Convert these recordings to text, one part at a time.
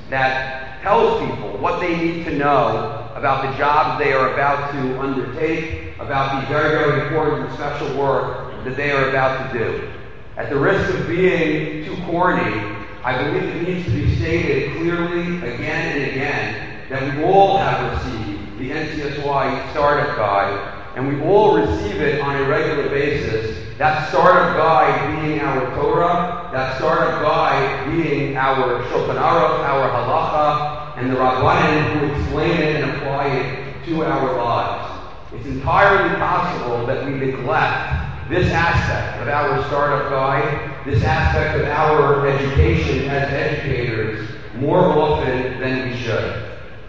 that tells people what they need to know about the jobs they are about to undertake, about the very, very important and special work that they are about to do. At the risk of being too corny, I believe it needs to be stated clearly again and again that we all have received the NCSY Startup Guide, and we all receive it on a regular basis. That startup guide being our Torah, that startup guide being our Shulchan Aruch, our Halacha, and the Rabbanim who explain it and apply it to our lives. It's entirely possible that we neglect this aspect of our startup guide, this aspect of our education as educators, more often than we should.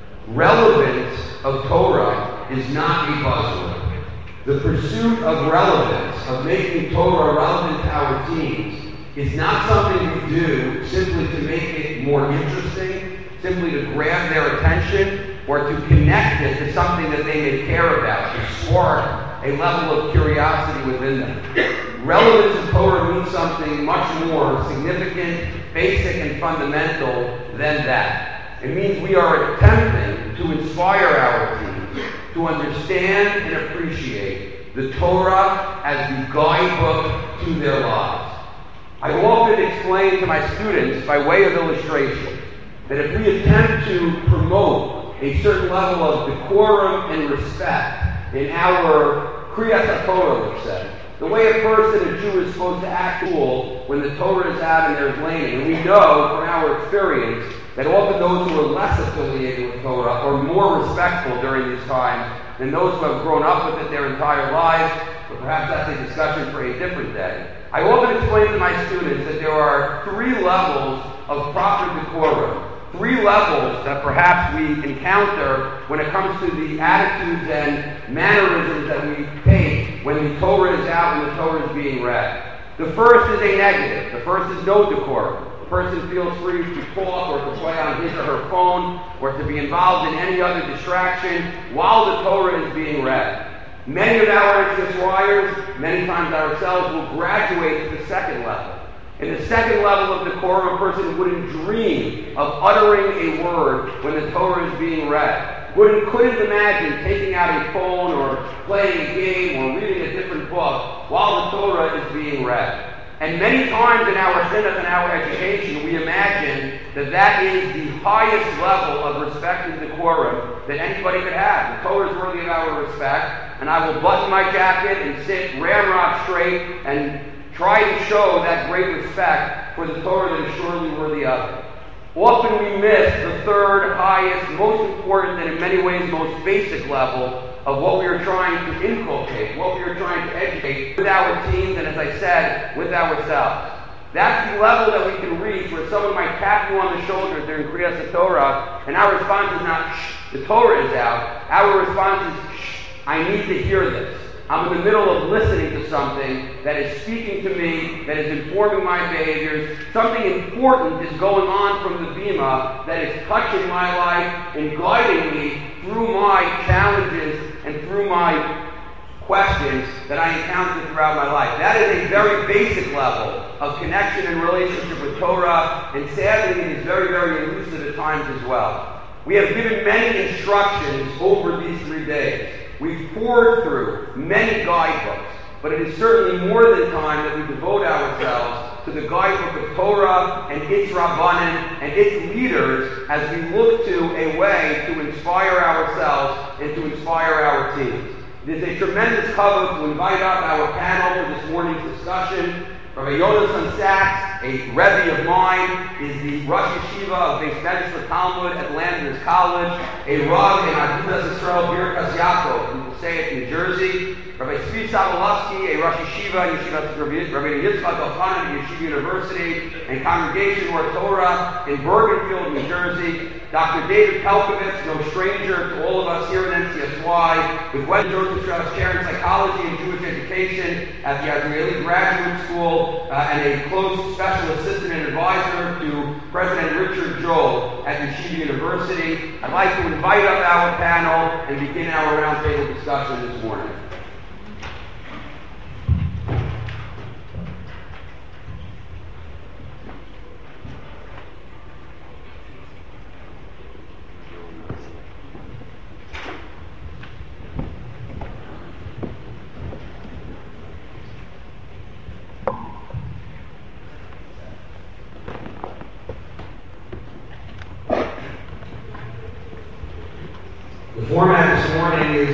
Relevance of Torah is not a buzzword. The pursuit of relevance, of making Torah relevant to our teens, is not something we do simply to make it more interesting, simply to grab their attention, or to connect it to something that they may care about, to spark a level of curiosity within them. Relevance of Torah means something much more significant, basic, and fundamental than that. It means we are attempting to inspire our teens to understand and appreciate the Torah as the guidebook to their lives. I often explain to my students, by way of illustration, that if we attempt to promote a certain level of decorum and respect in our Kriyas HaTorah, let's say, the way a person, a Jew, is supposed to act in school when the Torah is out and there's laning. And we know from our experience that often those who are less affiliated with Torah are more respectful during these times than those who have grown up with it their entire lives, but perhaps that's a discussion for a different day. I often explain to my students that there are three levels of proper decorum, three levels that perhaps we encounter when it comes to the attitudes and mannerisms that we take when the Torah is out and the Torah is being read. The first is a negative. The first is no decorum. The person feels free to talk or to play on his or her phone or to be involved in any other distraction while the Torah is being read. Many of our NCSYers, many times ourselves, will graduate to the second level. In the second level of decorum, a person wouldn't dream of uttering a word when the Torah is being read. Couldn't imagine taking out a phone or playing a game or reading a different book while the Torah is being read. And many times in our chinuch and our education, we imagine that that is the highest level of respect and decorum that anybody could have. The Torah is worthy of our respect, and I will button my jacket and sit ramrod straight and try to show that great respect for the Torah that is surely worthy of it. Often we miss the third highest, most important, and in many ways most basic level of what we are trying to inculcate, what we are trying to educate with our teens and, as I said, with ourselves. That's the level that we can reach where someone might tap you on the shoulder during Kriyas HaTorah, and our response is not, shh, the Torah is out. Our response is, shh, I need to hear this. I'm in the middle of listening to something that is speaking to me, that is informing my behaviors. Something important is going on from the Bima that is touching my life and guiding me through my challenges and through my questions that I encounter throughout my life. That is a very basic level of connection and relationship with Torah, and sadly it is very, very elusive at times as well. We have given many instructions over these 3 days. We've poured through many guidebooks, but it is certainly more than time that we devote ourselves to the guidebook of Torah and its Rabbanim and its leaders as we look to a way to inspire ourselves and to inspire our teams. It is a tremendous cover to invite up our panel for this morning's discussion. Rabbi Yonasan Sachs, a Rebbe of mine, is the Rosh Yeshiva of Beis Medrash Talmud at Landers College, a Rav in Agudas Yisrael Birkas Yaakov, we will say it, New Jersey. Rabbi Tzvi Sabalovsky, a Rosh Yeshiva in Yeshiva Rabbi Yitzchak Elchanan at Yeshiva University, and Congregation or Torah in Bergenfield, New Jersey. Dr. David Pelkovitz, no stranger to all of us here at NCSY, with West Joseph Strauss Chair in Psychology and Jewish Education at the Israeli Graduate School, and a close special assistant and advisor to President Richard Joel at Yeshiva University. I'd like to invite up our panel and begin our roundtable discussion this morning.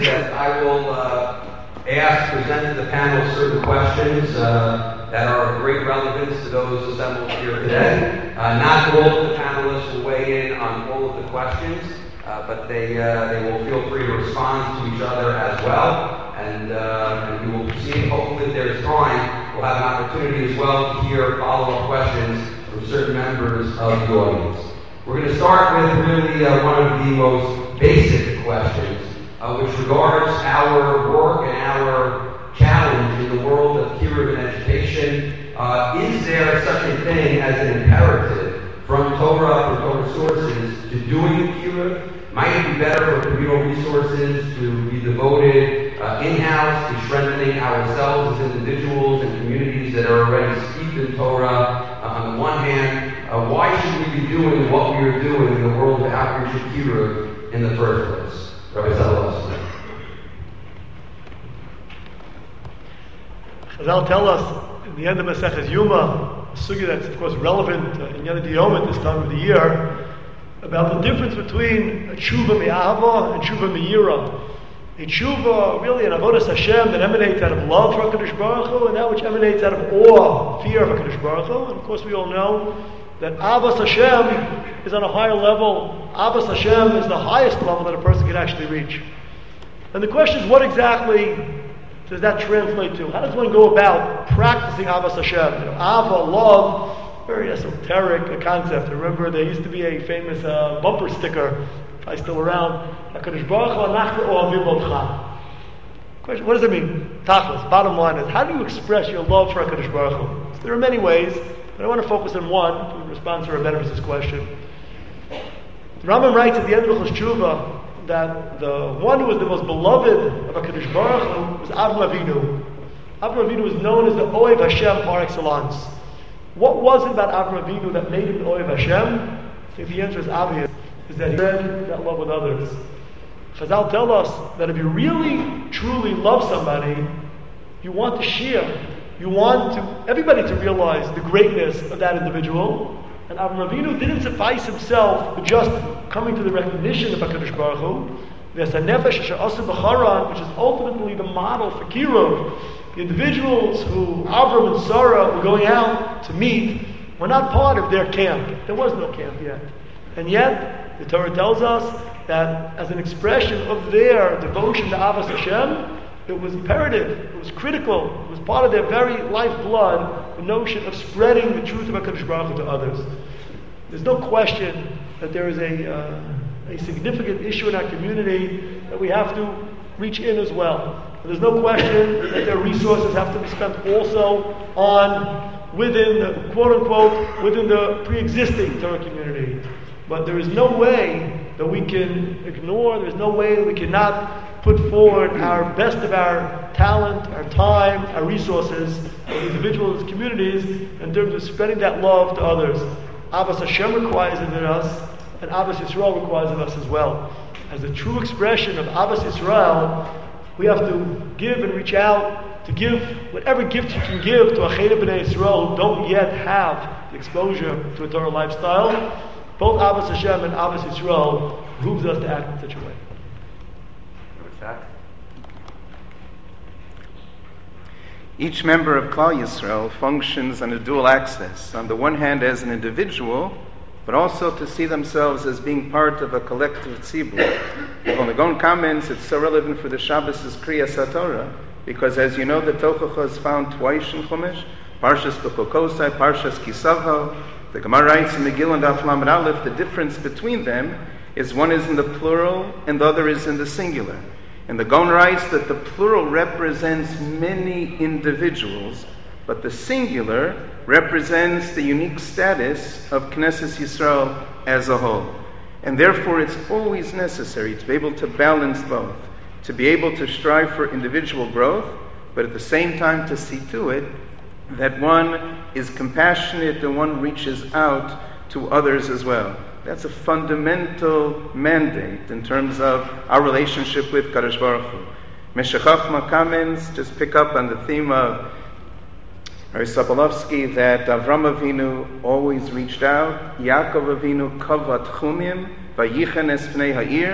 is that I will present to the panel certain questions that are of great relevance to those assembled here today. Not all of the panelists will weigh in on all of the questions, but they will feel free to respond to each other as well. And we will proceed. Hopefully, if there's time, we'll have an opportunity as well to hear follow-up questions from certain members of the audience. We're going to start with really one of the most basic questions, which regards our work and our challenge in the world of kiruv and education. Is there such a thing as an imperative from Torah sources to doing kiruv? Might it be better for communal resources to be devoted in-house to strengthening ourselves as individuals and communities that are already steeped in Torah? On the one hand, why should we be doing what we are doing in the world of outreach and kiruv in the first place? Rabbi Zabalowski. Chazal tell us in the end of Maseches Yuma, a sugya that's of course relevant in Yom Yom at this time of the year, about the difference between a tshuva me'ahava and tshuva me'yira. A tshuva, really an avodas Hashem that emanates out of love for HaKadosh Baruch Hu, and that which emanates out of awe, fear of HaKadosh Baruch Hu. And of course we all know that Avos Hashem is on a higher level. Avos Hashem is the highest level that a person can actually reach. And the question is, what exactly does that translate to? How does one go about practicing Avos Hashem? Ava, love, very esoteric concept. I remember there used to be a famous bumper sticker, probably still around, HaKadosh Baruch Hu anachnu ohavim otcha. Question, what does it mean? Tachlis, bottom line is, how do you express your love for HaKadosh Baruch Hu? So there are many ways, but I want to focus on one to respond to Rabbi Benaviz's question. The Rambam writes at the end of Hilchos Tshuva that the one who was the most beloved of HaKadosh Baruch Hu was Avram Avinu. Avram Avinu was known as the Ohev Hashem par excellence. What was it about Avram Avinu that made him the Ohev Hashem? I think the answer is obvious, is that he shared that love with others. Chazal tell us that if you really, truly love somebody, you want to share. You want everybody to realize the greatness of that individual. And Avram Avinu didn't suffice himself with just coming to the recognition of HaKadosh Baruch Hu. There's a nefesh she'asa b'charan, which is ultimately the model for kiruv. The individuals who Avram and Sarah were going out to meet were not part of their camp. There was no camp yet. And yet, the Torah tells us that as an expression of their devotion to Avos Hashem, it was imperative, it was critical, it was part of their very lifeblood, the notion of spreading the truth of HaKadosh Baruch Hu to others. There's no question that there is a significant issue in our community that we have to reach in as well. There's no question that their resources have to be spent also on within the quote-unquote, within the pre-existing Torah community. But there is no way that we can ignore, there's no way that we cannot put forward our best of our talent, our time, our resources, as individuals, as communities, in terms of spreading that love to others. Avos Hashem requires it of us, and Avos Yisrael requires of us as well. As a true expression of Avos Yisrael, we have to give and reach out to give whatever gift you can give to Acheinu B'nai Yisrael who don't yet have the exposure to a Torah lifestyle. Both Avos Hashem and Avos Yisrael behooves us to act in such a way. Each member of Klal Yisrael functions on a dual axis. On the one hand, as an individual, but also to see themselves as being part of a collective tzibur. When the Gaon comments, it's so relevant for the Shabbos' Kriyas HaTorah, because as you know, the Tochacha is found twice in Chumash, Parshas Bechokosai, Parshas Kisavho. The Gemara writes in Megillah and Daf Lamed Aleph, the difference between them is one is in the plural and the other is in the singular. And the Gaon writes that the plural represents many individuals, but the singular represents the unique status of Knesset Yisrael as a whole. And therefore it's always necessary to be able to balance both, to be able to strive for individual growth, but at the same time to see to it that one is compassionate and one reaches out to others as well. That's a fundamental mandate in terms of our relationship with Kadosh Baruch Hu. Meshech Chochmah comments, just pick up on the theme of Rabbi Sobolovsky, that Avram Avinu always reached out. Yaakov Avinu kavat chumim vayichen es pnei ha'ir.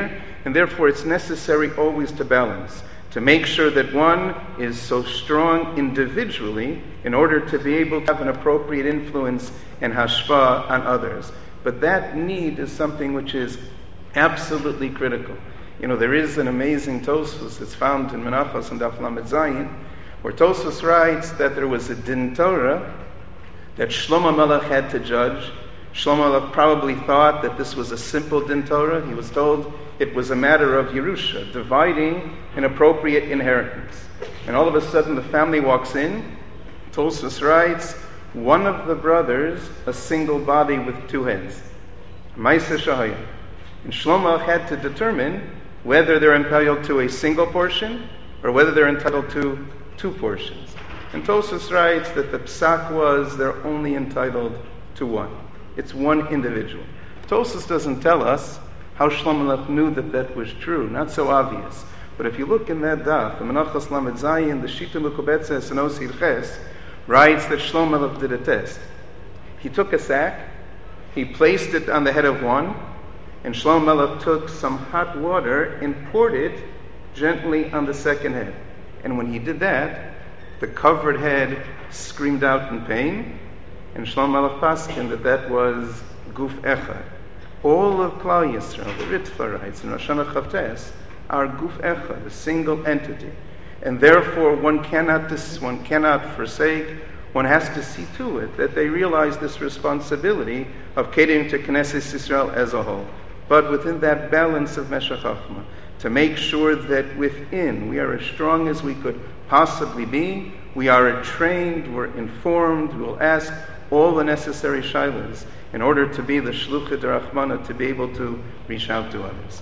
and therefore it's necessary always to balance, to make sure that one is so strong individually in order to be able to have an appropriate influence and hashpah on others. But that need is something which is absolutely critical. There is an amazing Tosfos that's found in Menachos and Daf Lamed Zayin, where Tosfos writes that there was a din Torah that Shlomo Melech had to judge. Shlomo Melech probably thought that this was a simple din Torah. He was told it was a matter of Yerusha, dividing an appropriate inheritance. And all of a sudden the family walks in. Tosfos writes, one of the brothers, a single body with two heads. Ma'aseh Shahaya. And Shlomo had to determine whether they're entitled to a single portion or whether they're entitled to two portions. And Tosfos writes that the psak was they're only entitled to one. It's one individual. Tosfos doesn't tell us how Shlomo Melech knew that was true. Not so obvious. But if you look in that daf, the Menachos Lamed Zayin, the Shita Mekubetzes and Osir Ches, writes that Shlomo Melech did a test. He took a sack, he placed it on the head of one, and Shlomo Melech took some hot water and poured it gently on the second head. And when he did that, the covered head screamed out in pain, and Shlomo Melech paskin that was guf echad. All of Klal Yisrael, the Ritva writes in Rosh Hashanah Chavtes, are guf echad, a single entity. And therefore one cannot forsake, one has to see to it that they realize this responsibility of catering to Knesset Yisrael as a whole. But within that balance of Meshech Chochmah, to make sure that within we are as strong as we could possibly be, we are trained, we're informed, we will ask all the necessary shaylas in order to be the shluchah derachmana, to be able to reach out to others.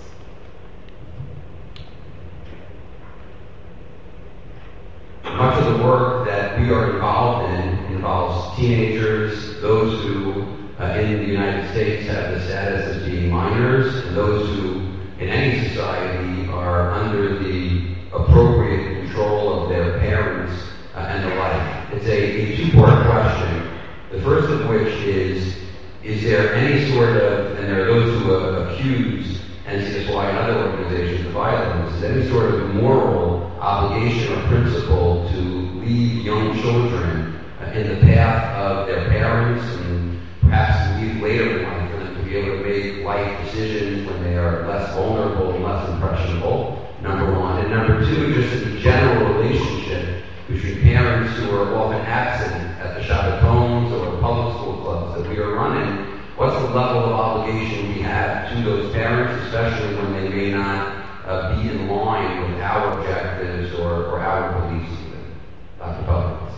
Much of the work that we are involved in involves teenagers, those who in the United States have the status as being minors, and those who in any society are under the appropriate control of their parents and the like. It's a two-part question. The first of which is there any sort of, and there are those who accuse NCSY and other organizations of violence, is any sort of moral obligation or principle to leave young children in the path of their parents, and perhaps leave later in life for them to be able to make life decisions when they are less vulnerable and less impressionable, number one. And number two, just in the general relationship between parents who are often absent at the Shabbatons or public school clubs that we are running. What's the level of obligation we have to those parents, especially when they may not be in line with our objectives or our beliefs even? Dr. Pubbins.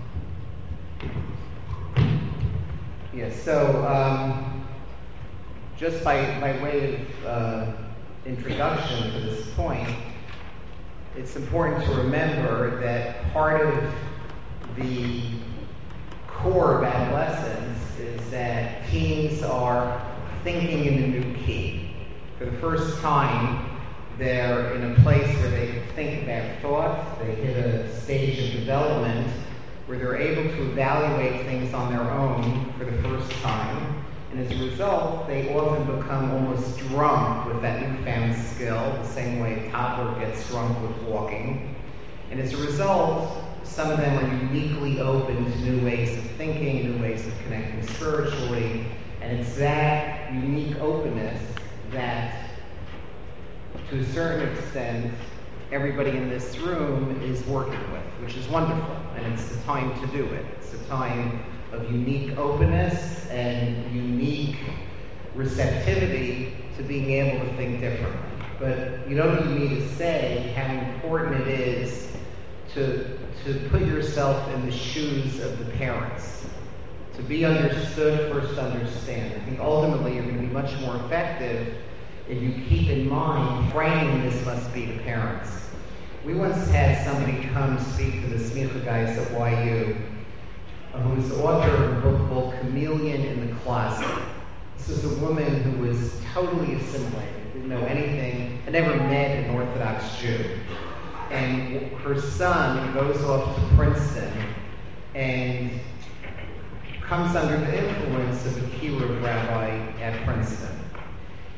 Yes, so just by way of introduction to this point, it's important to remember that part of the core of adolescence is that teens are thinking in a new key. For the first time, they're in a place where they can think about thought. They hit a stage of development where they're able to evaluate things on their own for the first time. And as a result, they often become almost drunk with that newfound skill, the same way a toddler gets drunk with walking. And as a result, some of them are uniquely open to new ways of thinking, new ways of connecting spiritually. And it's that unique openness that, to a certain extent, everybody in this room is working with, which is wonderful. And it's the time to do it. It's a time of unique openness and unique receptivity to being able to think differently. But you don't need me to say how important it is to put yourself in the shoes of the parents. To be understood, first understand. I think ultimately you're going to be much more effective if you keep in mind framing this must be the parents. We once had somebody come speak to the Smicha guys at YU, who was the author of a book called Chameleon in the Closet. This is a woman who was totally assimilated, didn't know anything, had never met an Orthodox Jew. And her son goes off to Princeton and comes under the influence of a Kiruv rabbi at Princeton.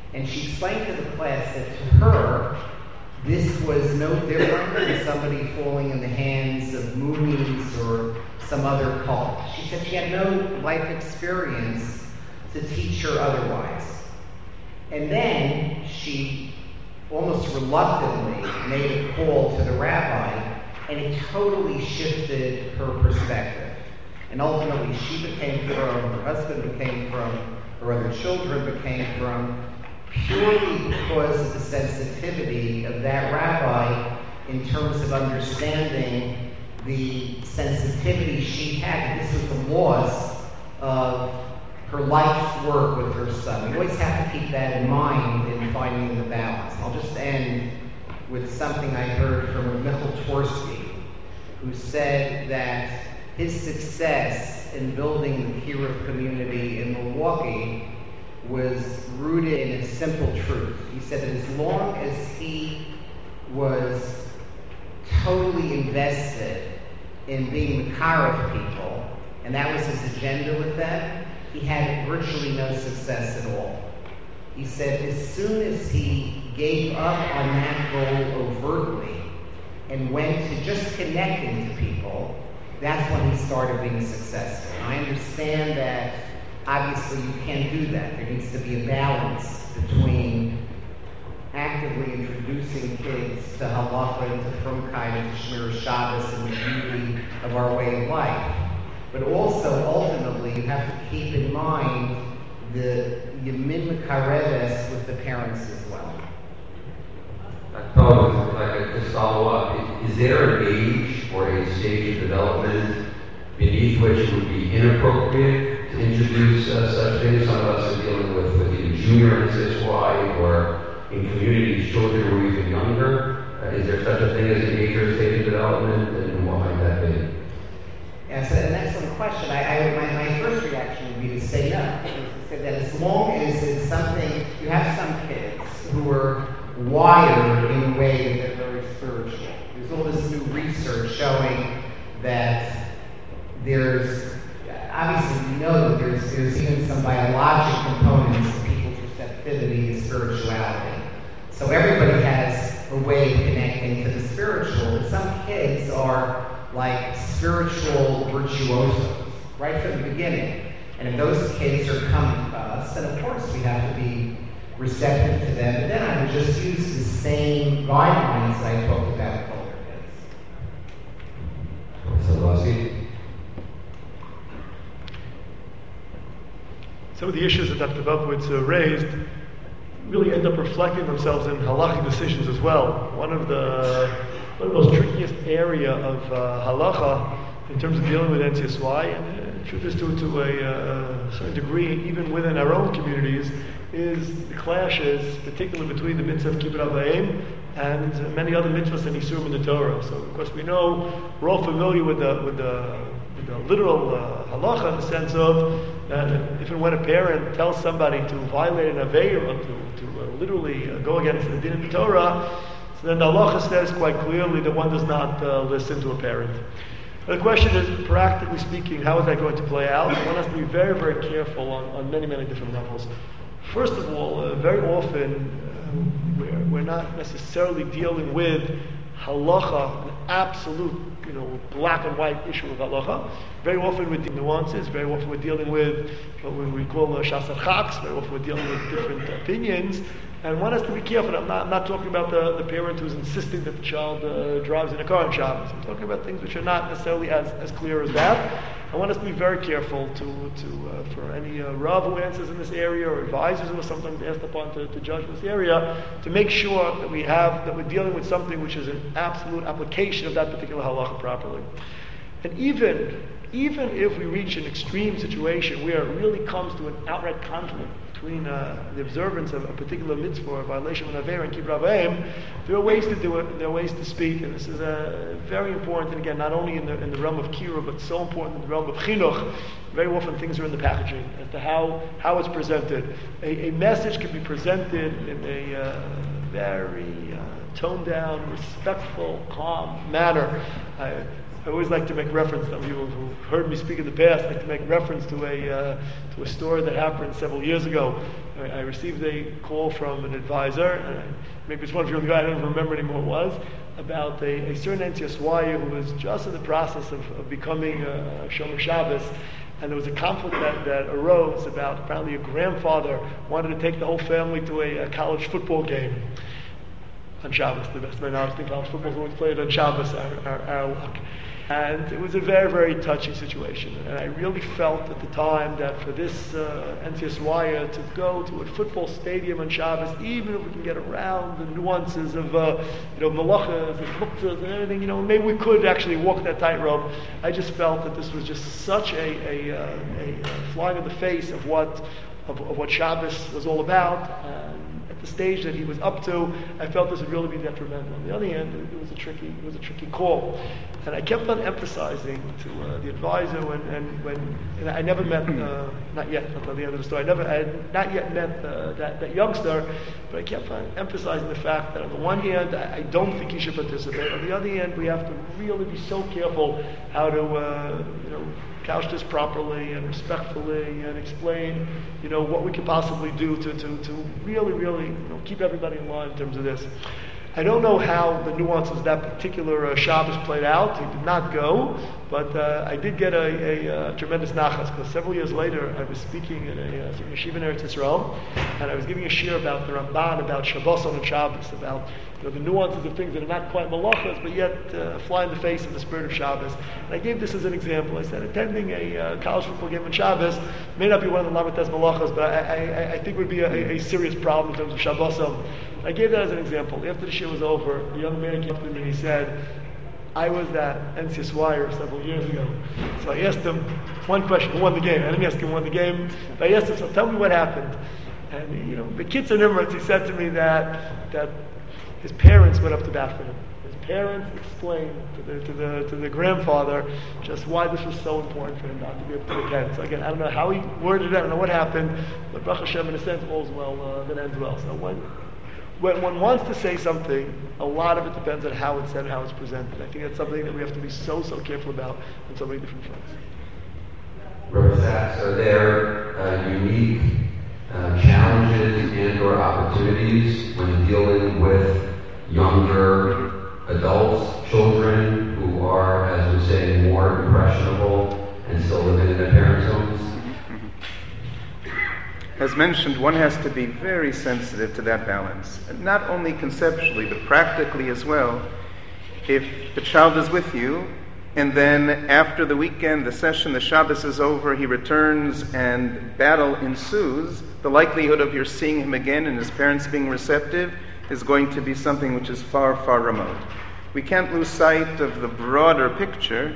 And she explained to the class that to her, this was no different than somebody falling in the hands of Moonies or some other cult. She said she had no life experience to teach her otherwise. And then she almost reluctantly made a call to the rabbi, and it totally shifted her perspective. And ultimately she became from, her husband became from, her other children became from, purely because of the sensitivity of that rabbi in terms of understanding the sensitivity she had. This was the loss of her life's work with her son. We always have to keep that in mind in finding the balance. I'll just end with something I heard from Michael Tversky, who said that his success in building the Kiruv community in Milwaukee was rooted in a simple truth. He said that as long as he was totally invested in being Makar of people, and that was his agenda with them, he had virtually no success at all. He said as soon as he gave up on that goal overtly and went to just connecting to people, that's when he started being successful. And I understand that obviously you can't do that. There needs to be a balance between actively introducing kids to halacha and to frumkeit and to Shmir Shabbos and the beauty of our way of life. But also, ultimately, you have to keep in mind the Yemin Mekareves with the parents as well. If I could just follow up, is there an age or a stage of development beneath which it would be inappropriate to introduce such things? Some of us are dealing with either junior NCSY or in communities, children who are even younger. Is there such a thing as an age or stage of development, and what might that be? Yes, an excellent question. My first reaction would be to say no. To say that as long as it's something, you have some kids who are wired in a way that they're very spiritual. There's all this new research showing that there's, obviously we know that there's even some biologic components to people's receptivity to spirituality. So everybody has a way of connecting to the spiritual, but some kids are like spiritual virtuosos right from the beginning. And if those kids are coming to us, then of course we have to be receptive to them. And then I would just use the same guidelines that I talked about with older kids. Some of the issues that Dr. Bubowitz raised really end up reflecting themselves in halachic decisions as well. One of the most trickiest area of halacha in terms of dealing with NCSY, and truth is to a certain degree, even within our own communities, is the clashes, particularly between the mitzvah of kibbud av va'em and many other mitzvahs and isurim in the Torah. So, of course, we're all familiar with the literal halacha in the sense of if and when a parent tells somebody to violate an aveir or to literally go against the din of the Torah, so then the halacha says quite clearly that one does not listen to a parent. The question is, practically speaking, how is that going to play out? One has to be very, very careful on many, many different levels. First of all, very often we're not necessarily dealing with halacha, an absolute, black and white issue of halacha. Very often with the nuances. Very often we're dealing with what we call shas chaks. Very often we're dealing with different opinions. And one has to be careful. I'm not talking about the parent who's insisting that the child drives in a car on Shabbos. I'm talking about things which are not necessarily as clear as that. And one has to be very careful for any Rav who answers in this area or advisors who are sometimes asked upon to judge in this area, to make sure that we're dealing with something which is an absolute application of that particular halacha properly. And even if we reach an extreme situation where it really comes to an outright conflict between the observance of a particular mitzvah or violation of an aveir and kibbud av va'em, there are ways to do it, there are ways to speak, and this is very important, and again, not only in the realm of kiruv, but so important in the realm of chinuch. Very often things are in the packaging as to how it's presented. A message can be presented in a very toned down, respectful, calm manner. I I always like to make reference, some people who heard me speak in the past like to make reference to a story that happened several years ago. I received a call from an advisor, and maybe it's one of you, I don't remember anymore what it was, about a certain NCSY who was just in the process of becoming a Shomer Shabbos, and there was a conflict that arose about apparently a grandfather wanted to take the whole family to a college football game on Shabbos. The best of my knowledge, I think college football is always played on Shabbos, our luck. And it was a very, very touchy situation. And I really felt at the time that for this NCSY to go to a football stadium on Shabbos, even if we can get around the nuances of malachas and muktzahs and everything, maybe we could actually walk that tightrope. I just felt that this was just such a flying in the face of what Shabbos was all about. The stage that he was up to, I felt this would really be detrimental. On the other hand, it was a tricky call, and I kept on emphasizing to the advisor and I never met, not yet, not the end of the story. I had not yet met that youngster, but I kept on emphasizing the fact that on the one hand, I don't think he should participate. On the other hand, we have to really be so careful how to couch this properly and respectfully and explain, what we could possibly do to really, keep everybody in line in terms of this. I don't know how the nuances of that particular Shabbos played out. He did not go, but I did get a tremendous nachas, because several years later I was speaking in a yeshiva in Eretz Yisrael, and I was giving a shiur about the Ramban, about Shabbos and Shabbos, about the nuances of things that are not quite malachas, but yet fly in the face of the spirit of Shabbos. And I gave this as an example. I said, attending a college football game on Shabbos may not be one of the lamites malachas, but I think would be a serious problem in terms of Shabbos. I gave that as an example. After the shiur was over, a young man came up to me and he said, I was at NCSY several years ago. So I asked him one question, who won the game? I didn't ask him who won the game, but I asked him, so tell me what happened. And the kids in Emirates, he said to me that his parents went up to bat for him. His parents explained to the grandfather just why this was so important for him not to be able to attend. So again, I don't know how he worded it, I don't know what happened, but Baruch Hashem, in a sense, all's well that ends well. So when one wants to say something, a lot of it depends on how it's said and how it's presented. I think that's something that we have to be so careful about on so many different fronts. Rabbi Sachs, are there unique challenges and or opportunities when dealing with younger adults, children who are, as we say, more impressionable and still living in their parents' homes? As mentioned, one has to be very sensitive to that balance, and not only conceptually, but practically as well. If the child is with you, and then after the weekend, the session, the Shabbos is over, he returns and battle ensues, the likelihood of your seeing him again and his parents being receptive is going to be something which is far, far remote. We can't lose sight of the broader picture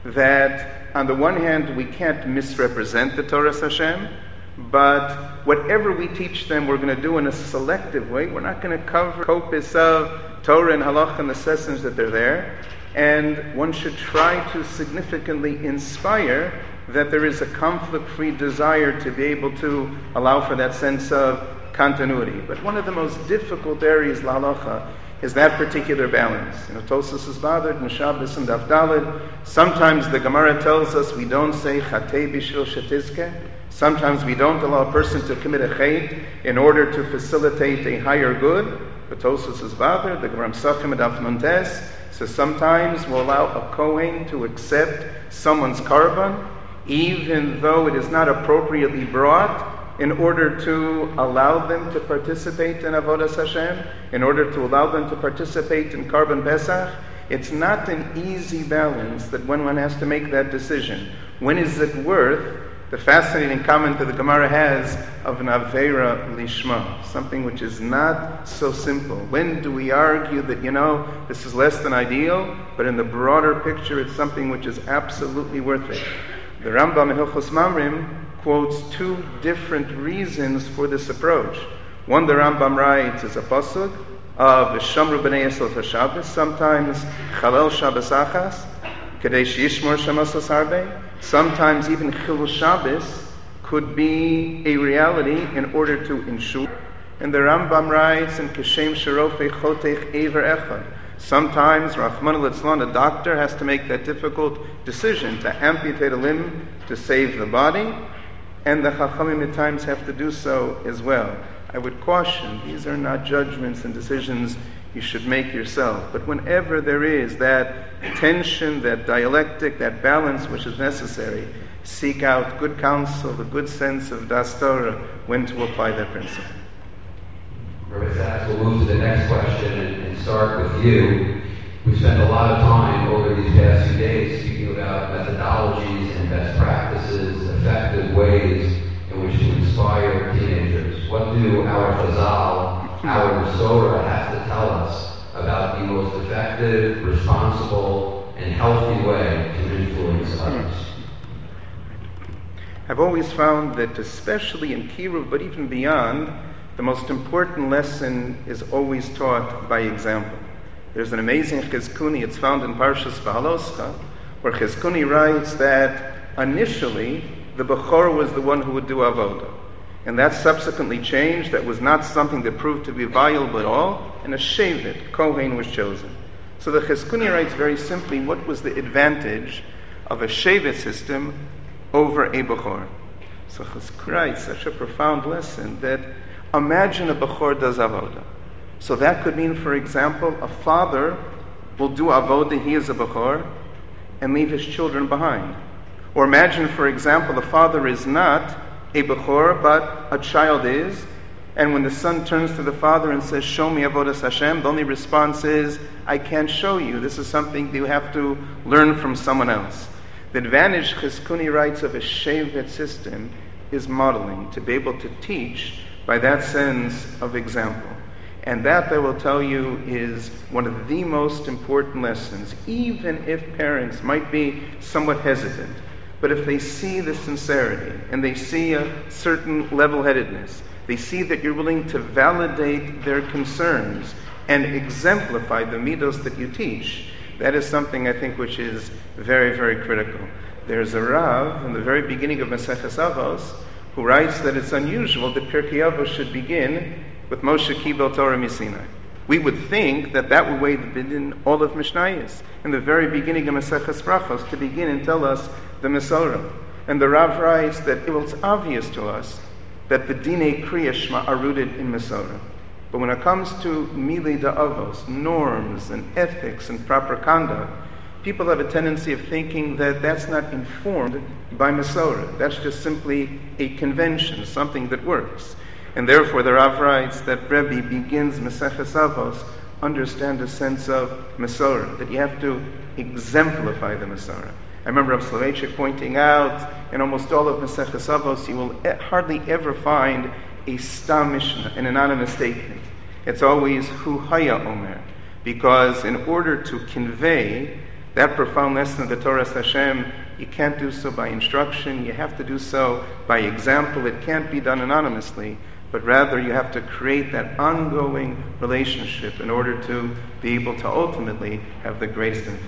that, on the one hand, we can't misrepresent the Torah Hashem, but whatever we teach them, we're going to do in a selective way. We're not going to cover kopis of Torah and Halach and the sessions that they're there. And one should try to significantly inspire that there is a conflict-free desire to be able to allow for that sense of continuity. But one of the most difficult areas, la halacha, is that particular balance. Tosfos is bothered in Shabbos and Daf Daled. Sometimes the Gemara tells us we don't say chatei bishvil shetizke. Sometimes we don't allow a person to commit a chait in order to facilitate a higher good. But Tosfos is bothered, the Gemara Pesachim and Daf Montes. So sometimes we'll allow a Kohen to accept someone's karban, even though it is not appropriately brought, in order to allow them to participate in Avodas Hashem, in order to allow them to participate in Karban Pesach. It's not an easy balance that when one has to make that decision. When is it worth the fascinating comment that the Gemara has of an Aveira Lishma, something which is not so simple? When do we argue that, this is less than ideal, but in the broader picture it's something which is absolutely worth it? The Rambam in Hilchos Mamrim quotes two different reasons for this approach. One, the Rambam writes, is a pasuk of Shamru b'nei Yisrael HaShabbos, sometimes Chalel Shabbos Achas, Kadesh Yishmor Shemosas Harbe. Sometimes even Chilul Shabbos could be a reality in order to ensure. And the Rambam writes in Keshem Sherofei Chotech Ever Echad. Sometimes, Rahman al-Islam, a doctor has to make that difficult decision to amputate a limb to save the body, and the Chachamim at times have to do so as well. I would caution, these are not judgments and decisions you should make yourself. But whenever there is that tension, that dialectic, that balance which is necessary, seek out good counsel, the good sense of Das Torah, when to apply that principle. Rabbi Sachs, we'll move to the next question and start with you. We've spent a lot of time over these past few days speaking about methodologies and best practices, effective ways in which to inspire teenagers. What do our Chazal, our Masorah have to tell us about the most effective, responsible, and healthy way to influence others? I've always found that, especially in Kiruv, but even beyond, the most important lesson is always taught by example. There's an amazing Chizkuni, it's found in Parshas Baaloscha, where Chizkuni writes that initially the Bechor was the one who would do Avodah. And that subsequently changed. That was not something that proved to be viable at all, and a Shevet, Kohen, was chosen. So the Chizkuni writes very simply what was the advantage of a Shevet system over a Bechor. So Chizkuni writes such a profound lesson that imagine a Bechor does Avodah. So that could mean, for example, a father will do Avodah, he is a Bechor, and leave his children behind. Or imagine, for example, the father is not a Bechor, but a child is, and when the son turns to the father and says, "Show me Avodas Hashem," the only response is, "I can't show you. This is something you have to learn from someone else." The advantage, Chizkuni writes, of a Shevet system is modeling, to be able to teach by that sense of example. And that, I will tell you, is one of the most important lessons, even if parents might be somewhat hesitant. But if they see the sincerity, and they see a certain level-headedness, they see that you're willing to validate their concerns and exemplify the midos that you teach, that is something, I think, which is very, very critical. There's a Rav in the very beginning of Maseches Avos who writes that it's unusual that Pirkei Avos should begin with Moshe Kibel Torah Misinai. We would think that that would way begin all of Mishnayos, in the very beginning of Maseches Brachos, to begin and tell us the Masorah. And the Rav writes that it was obvious to us that the Dinei Kriya Shema are rooted in Masorah. But when it comes to Milei Da'avos, norms and ethics and proper conduct, people have a tendency of thinking that that's not informed by Masorah. That's just simply a convention, something that works. And therefore the Rav writes that Rebbe begins Maseches Avos, understand a sense of Masorah, that you have to exemplify the Masorah. I remember Rav Soloveitchik pointing out, in almost all of Maseches Avos, you will hardly ever find a Stam Mishnah, an anonymous statement. It's always Hu Haya Omer, because in order to convey that profound lesson of the Torah Hashem, you can't do so by instruction, you have to do so by example. It can't be done anonymously, but rather you have to create that ongoing relationship in order to be able to ultimately have the greatest influence.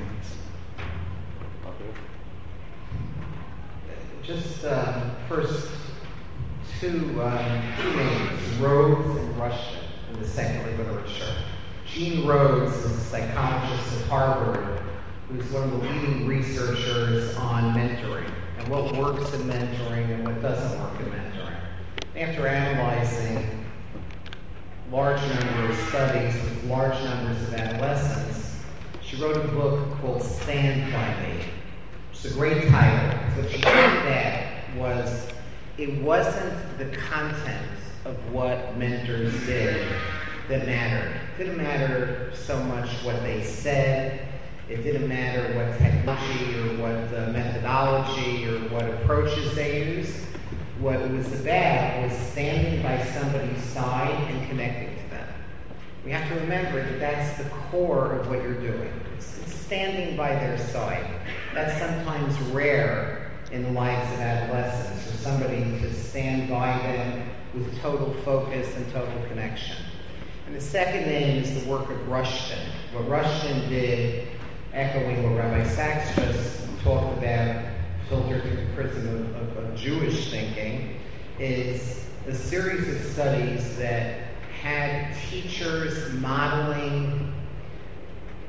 Just first two names, Rhodes and Rushton, in the secular literature. Gene Rhodes is a psychologist at Harvard who's one of the leading researchers on mentoring and what works in mentoring and what doesn't work in mentoring. After analyzing large number of studies with large numbers of adolescents, she wrote a book called Stand By Me. It's a great title. What she did that was, it wasn't the content of what mentors did that mattered. It didn't matter so much what they said. It didn't matter what technology or what methodology or what approaches they used. What it was about was standing by somebody's side and connecting to them. We have to remember that that's the core of what you're doing. It's standing by their side. That's sometimes rare in the lives of adolescents, for somebody to stand by them with total focus and total connection. And the second name is the work of Rushton. What Rushton did, echoing what Rabbi Sachs just talked about, filtered through the prism of Jewish thinking, is a series of studies that had teachers modeling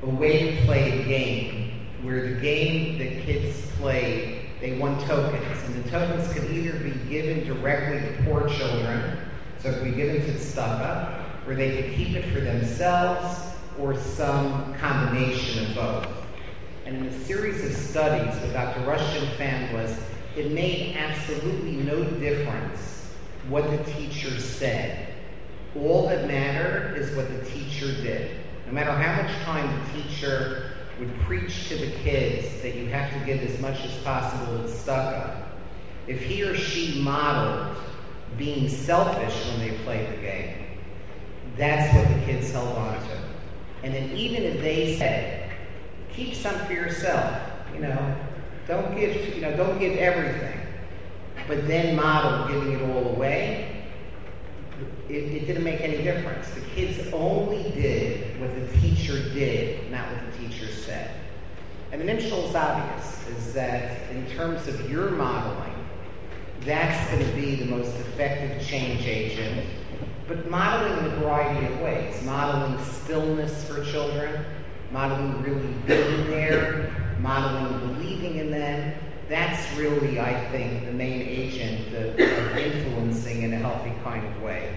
a way to play a game where the game that kids play, they won tokens, and the tokens could either be given directly to poor children, so it could be given to tzedakah, where they could keep it for themselves, or some combination of both. And in a series of studies, what Dr. Rushton found was it made absolutely no difference what the teacher said. All that mattered is what the teacher did. No matter how much time the teacher would preach to the kids that you have to give as much as possible to tzedakah, if he or she modeled being selfish when they played the game, that's what the kids held on to. And then even if they said, keep some for yourself, don't give everything, but then model giving it all away, it didn't make any difference. The kids only did what the teacher did, not what the teacher said. And the nimshal is obvious, is that in terms of your modeling, that's going to be the most effective change agent, but modeling in a variety of ways. Modeling stillness for children, modeling really being there, modeling believing in them. That's really, I think, the main agent of influencing in a healthy kind of way.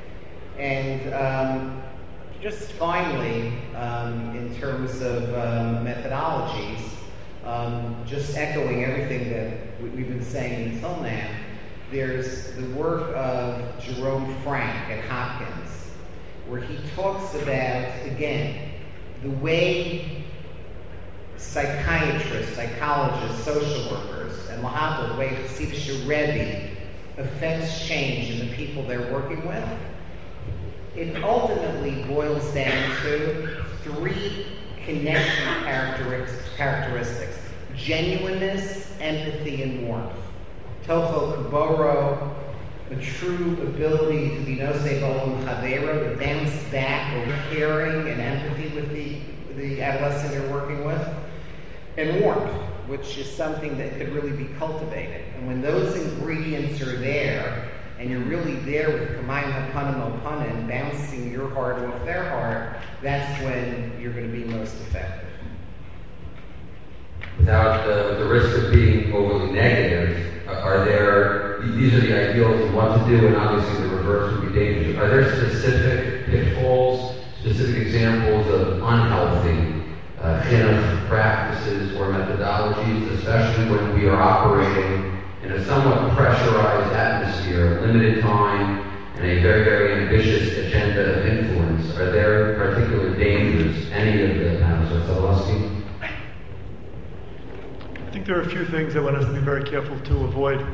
And just finally, in terms of methodologies, just echoing everything that we've been saying until now, there's the work of Jerome Frank at Hopkins, where he talks about, again, the way psychiatrists, psychologists, social workers, and Lahabda, the way Hasidic Rebbe affects change in the people they're working with. It ultimately boils down to 3 connection characteristics: genuineness, empathy, and warmth. Tocho Kuboro, a true ability to be nosei b'olam chavero, to bounce back or caring and empathy with the adolescent you're working with, and warmth, which is something that could really be cultivated. And when those ingredients are there, and you're really there with kamayim hapanim opanim, bouncing your heart off their heart, that's when you're going to be most effective. Without the risk of being overly negative, these are the ideals you want to do, and obviously the reverse would be dangerous. Are there specific pitfalls, specific examples of unhealthy chinuch practices or methodologies, especially when we are operating in a somewhat pressurized atmosphere, limited time, and a very, very ambitious agenda of influence? Are there particular dangers, any of the panelists? I think there are a few things that one has to be very careful to avoid.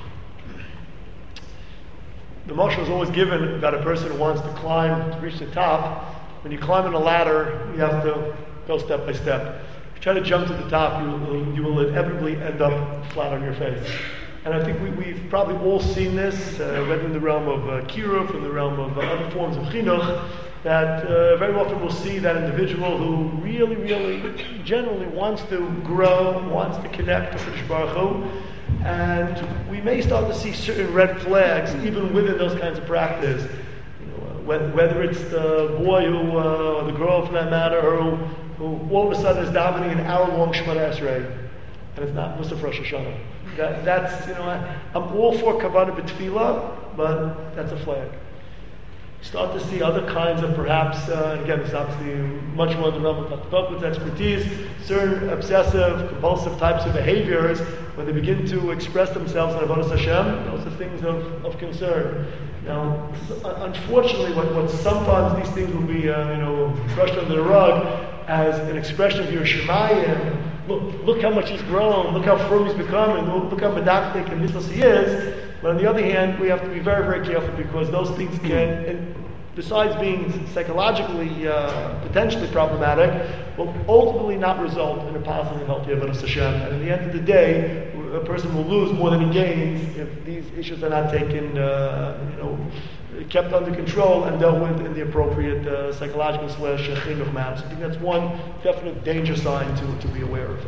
The mashal is always given about a person who wants to climb, to reach the top. When you climb on a ladder, you have to go step by step. If you try to jump to the top, you will inevitably end up flat on your face. And I think we've probably all seen this, whether in the realm of kiruv, in the realm of other forms of chinuch, that very often we'll see that individual who really, really generally wants to grow, wants to connect to Kadosh Baruch Hu, and we may start to see certain red flags even within those kinds of practice. Whether it's the boy who, or the girl for that matter, who all of a sudden is davening an hour-long Shemona Esrei, and it's not Musaf Rosh Hashanah. That's I'm all for kavanah b'tefillah, but that's a flag. Start to see other kinds of perhaps, again, it's obviously much more in the realm of Dr. Buckwood's expertise, certain obsessive, compulsive types of behaviors, when they begin to express themselves in Avodas Hashem, those are things of concern. Now, unfortunately, what sometimes these things will be, brushed under the rug as an expression of your Shemayim. Look how much he's grown, look how firm he's becoming, look how medactic and mitzvah he is. But on the other hand, we have to be very, very careful, because those things can, and besides being psychologically potentially problematic, will ultimately not result in a positive and healthy Avodas Hashem. And at the end of the day, a person will lose more than he gains if these issues are not taken, kept under control and dealt with in the appropriate psychological / chinuch matters. I think that's one definite danger sign to be aware of.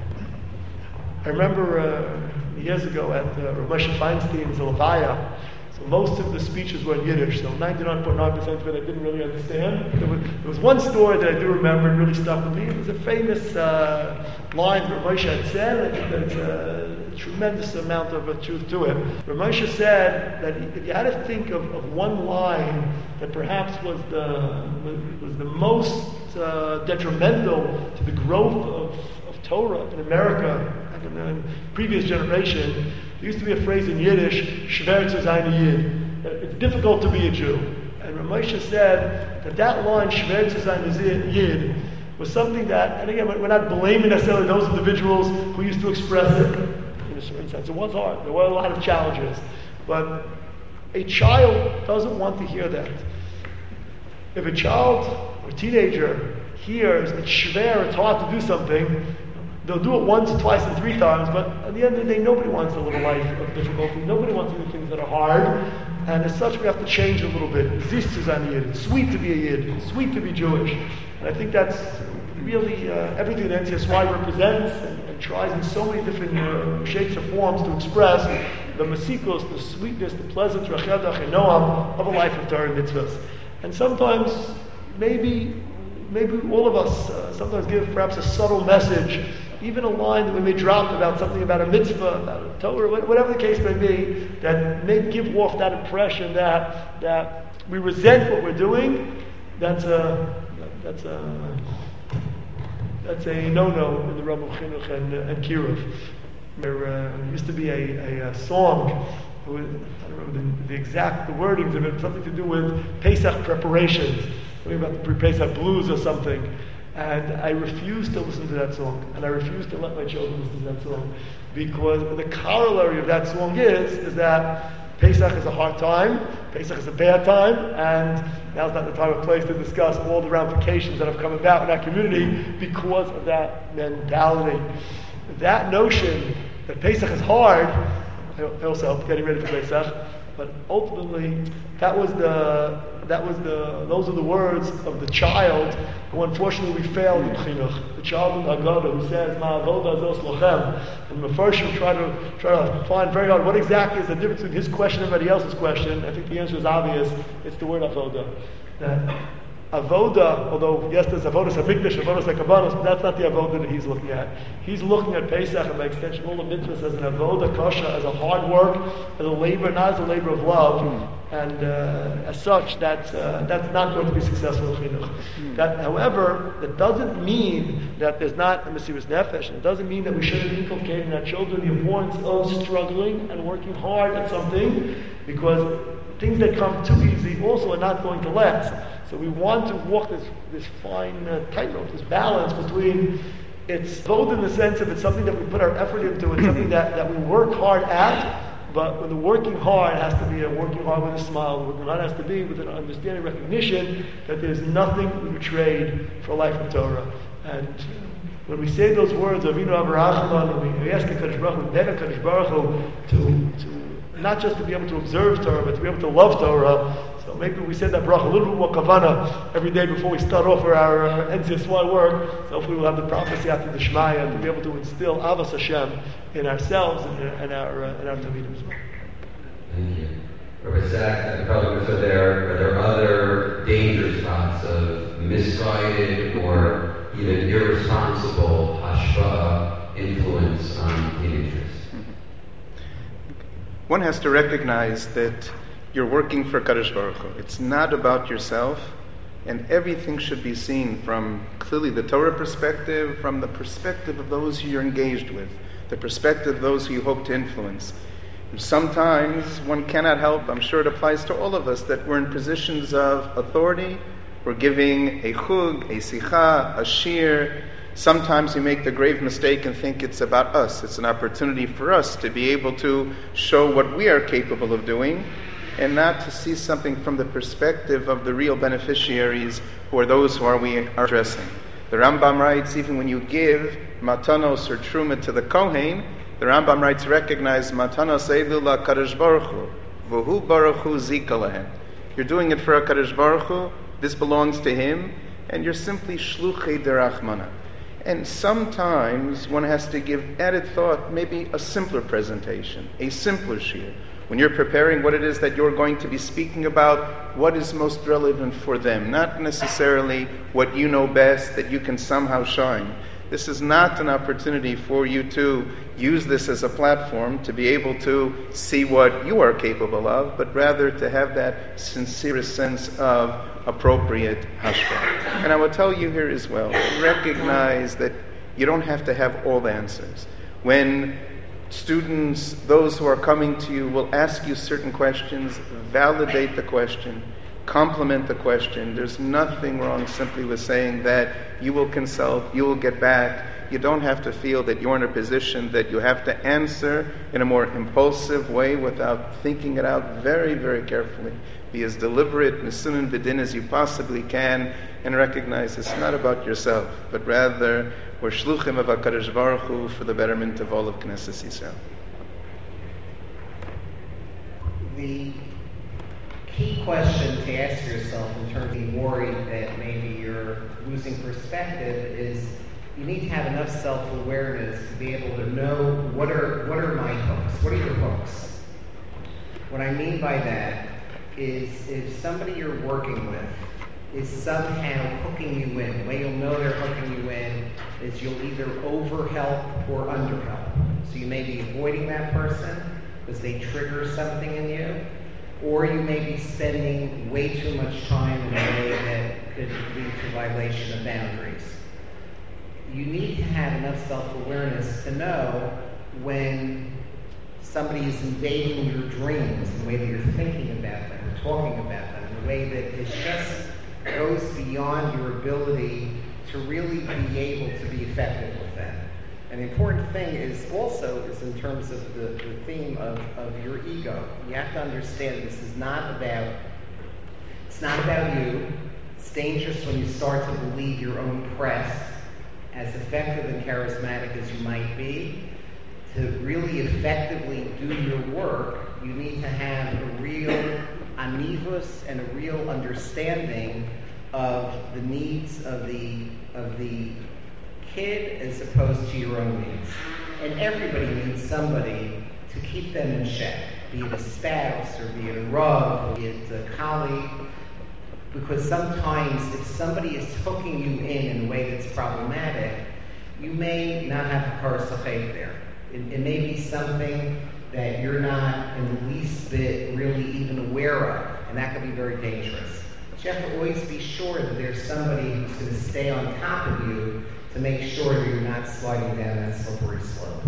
I remember years ago at Rav Moshe Feinstein's Levaya, So most of the speeches were in Yiddish, so 99.9% of it I didn't really understand. There was one story that I do remember and really stuck with me. It was a famous line that Moshe had said. I think there's a tremendous amount of truth to it. Moshe said that if you had to think of one line that perhaps was the most detrimental to the growth of Torah in America in the previous generation, there used to be a phrase in Yiddish, Schwer zu sein a Yid. It's difficult to be a Jew. And Moshe said that line, Schwer zu sein a Yid, was something that, and again, we're not blaming necessarily those individuals who used to express it in a certain sense. It was hard. There were a lot of challenges. But a child doesn't want to hear that. If a child or teenager hears it's schwer, it's hard to do something, they'll do it once, twice, and 3 times, but at the end of the day, nobody wants to live a life of difficulty. Nobody wants to do things that are hard. And as such, we have to change a little bit. Zis zu sein a Yid. It's sweet to be a Yid. It's sweet to be Jewish. And I think that's really everything that NCSY represents and tries in so many different shapes or forms to express the masikos, the sweetness, the pleasant, rachedach, and noam of a life of Torah and mitzvahs. And sometimes, maybe all of us sometimes give perhaps a subtle message, even a line that we may drop about something about a mitzvah, about a Torah, whatever the case may be, that may give off that impression that we resent what we're doing. That's a no-no in the realm of chinuch and kiruv. There used to be a song. I don't remember the exact wordings of it, something to do with Pesach preparations, something about the pre-Pesach blues or something. And I refused to listen to that song, and I refused to let my children listen to that song, because the corollary of that song is that Pesach is a hard time, Pesach is a bad time, and now's not the time or place to discuss all the ramifications that have come about in our community because of that mentality. That notion that Pesach is hard, I also helped getting ready for Pesach, but ultimately those are the words of the child who unfortunately we failed in chinuch. The child in Haggadah who says, "Ma avoda zos lochem," and Mefarshim try to find very hard what exactly is the difference between his question and everybody else's question. I think the answer is obvious. It's the word avoda. That avoda, although yes, there's avodas hamikdash, avodas hakabanos, but that's not the avoda that he's looking at. He's looking at Pesach and by extension all the mitzvahs as an avoda kasha, as a hard work, as a labor, not as a labor of love. And as such, that's not going to be successful in chinuch. That, however, that doesn't mean that there's not a mesirus nefesh. It doesn't mean that we shouldn't inculcate in our children the importance of struggling and working hard at something, because things that come too easy also are not going to last. So we want to walk this fine tightrope, this balance between it's both in the sense of it's something that we put our effort into, it's something that we work hard at, but when the working hard has to be a working hard with a smile, the working hard has to be with an understanding, recognition that there's nothing we trade for a life of Torah. And when we say those words, Avinu Avraham, and we ask HaKadosh Baruch Hu, we beg HaKadosh Baruch Hu to not just to be able to observe Torah, but to be able to love Torah. So maybe we say that bracha a little bit more kavana every day before we start off our NCSY work. So hopefully we'll have the prophecy after the Shmaya to be able to instill Avos Hashem in ourselves and our Talmidim as well. Thank you. Rabbi Zach, and probably are there other danger spots of misguided or even irresponsible hashpa'ah influence on teenagers? One has to recognize that you're working for Kadosh Baruch Hu. It's not about yourself, and everything should be seen from clearly the Torah perspective, from the perspective of those who you're engaged with, the perspective of those who you hope to influence. And sometimes one cannot help, I'm sure it applies to all of us, that we're in positions of authority, we're giving a chug, a sicha, a shir. Sometimes we make the grave mistake and think it's about us. It's an opportunity for us to be able to show what we are capable of doing, and not to see something from the perspective of the real beneficiaries, who are those who we are addressing. The Rambam writes, even when you give matanos or truma to the Kohen, the Rambam writes, recognize matanos eilu la Kadosh Baruch Hu, v'hu Baruch Hu zika lahem. You're doing it for a Kadosh Baruch Hu, this belongs to Him, and you're simply shluchei derachmana. And sometimes one has to give added thought, maybe a simpler presentation, a simpler shir, When you're preparing what it is that you're going to be speaking about, what is most relevant for them, not necessarily what you know best that you can somehow shine. This is not an opportunity for you to use this as a platform to be able to see what you are capable of, but rather to have that sincerest sense of appropriate hashpah. And I will tell you here as well, recognize that you don't have to have all the answers. When students, those who are coming to you, will ask you certain questions, validate the question, compliment the question. There's nothing wrong simply with saying that you will consult, you will get back. You don't have to feel that you're in a position that you have to answer in a more impulsive way without thinking it out very, very carefully. Be as deliberate, misunan b'din as you possibly can, and recognize it's not about yourself, but rather we're shluchim of HaKadosh Baruch Hu for the betterment of all of Knesset Yisrael. The key question to ask yourself in terms of being worried that maybe you're losing perspective is you need to have enough self-awareness to be able to know what are my hooks, what are your hooks. What I mean by that is if somebody you're working with is somehow hooking you in, the way you'll know they're hooking you in is you'll either overhelp or underhelp. So you may be avoiding that person because they trigger something in you, or you may be spending way too much time in a way that could lead to violation of boundaries. You need to have enough self-awareness to know when somebody is invading your dreams, the way that you're thinking about them, or talking about them, in a way that is just goes beyond your ability to really be able to be effective with them. An important thing is in terms of the theme of your ego. You have to understand it's not about you. It's dangerous when you start to believe your own press, as effective and charismatic as you might be. To really effectively do your work, you need to have a real anivus and a real understanding of the needs of the kid as opposed to your own needs. And everybody needs somebody to keep them in check, be it a spouse or be it a rav, or be it a colleague. Because sometimes if somebody is hooking you in a way that's problematic, you may not have a parsachek there. It may be something that you're not in the least bit really even aware of, and that can be very dangerous. But you have to always be sure that there's somebody who's going to stay on top of you to make sure that you're not sliding down that slippery slope.